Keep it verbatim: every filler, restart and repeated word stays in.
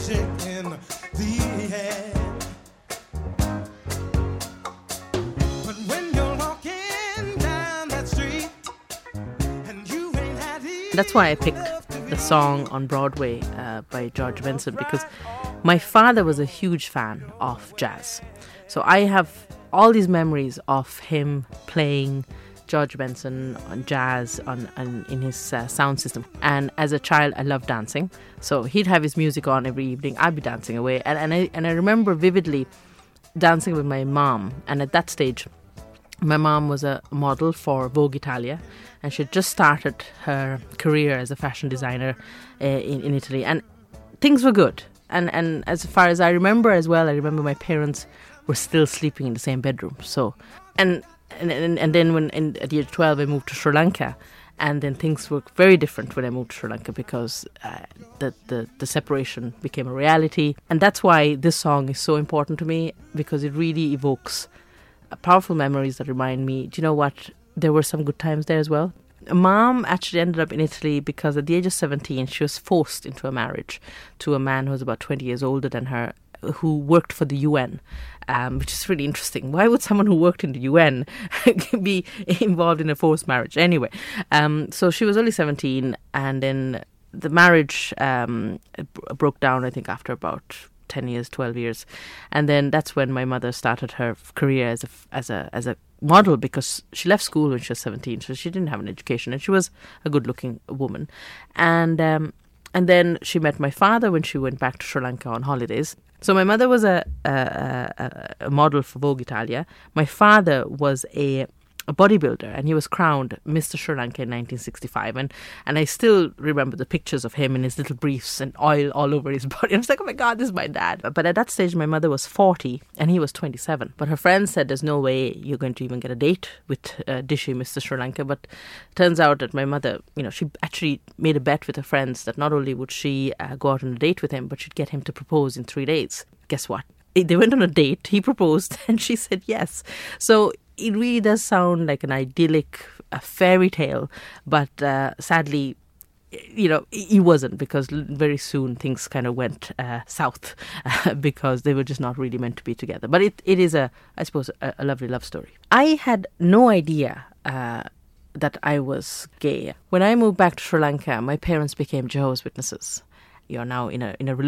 magic in the air. But when you're walking down that street and you ain't had it. That's why I picked the song on Broadway uh, by George Benson, because my father was a huge fan of jazz. So I have all these memories of him playing George Benson on jazz on, on in his uh, sound system. And as a child, I loved dancing. So he'd have his music on every evening. I'd be dancing away. And, and, I, and I remember vividly dancing with my mom. And at that stage, my mom was a model for Vogue Italia, and she had just started her career as a fashion designer uh, in, in Italy. And things were good. And, and as far as I remember as well, I remember my parents were still sleeping in the same bedroom. So, and and and, and then when in, at the age of twelve, I moved to Sri Lanka, and then things were very different when I moved to Sri Lanka, because uh, the, the the separation became a reality. And that's why this song is so important to me, because it really evokes uh, powerful memories that remind me, do you know what, there were some good times there as well. Mom actually ended up in Italy because at the age of seventeen, she was forced into a marriage to a man who was about twenty years older than her, who worked for the U N, um, which is really interesting. Why would someone who worked in the U N be involved in a forced marriage? Anyway, um, so she was only seventeen, and then the marriage um, broke down, I think, after about ten years, twelve years. And then that's when my mother started her career as a, as a, as a model, because she left school when she was seventeen, so she didn't have an education, and she was a good-looking woman. And um, and then she met my father when she went back to Sri Lanka on holidays. So my mother was a, a, a, a model for Vogue Italia. My father was a, a bodybuilder, and he was crowned Mister Sri Lanka in nineteen sixty-five. And, and I still remember the pictures of him in his little briefs and oil all over his body. I was like, oh my God, this is my dad. But at that stage, my mother was forty and he was twenty-seven. But her friends said, there's no way you're going to even get a date with uh, Dishi, Mister Sri Lanka. But it turns out that my mother, you know, she actually made a bet with her friends that not only would she uh, go out on a date with him, but she'd get him to propose in three days. Guess what? They went on a date, he proposed, and she said yes. So it really does sound like an idyllic, a fairy tale, but uh, sadly, you know, he wasn't, because very soon things kind of went uh, south uh, because they were just not really meant to be together. But it, it is, a, I suppose, a, a lovely love story. I had no idea uh, that I was gay. When I moved back to Sri Lanka, my parents became Jehovah's Witnesses. You're now in a in a religion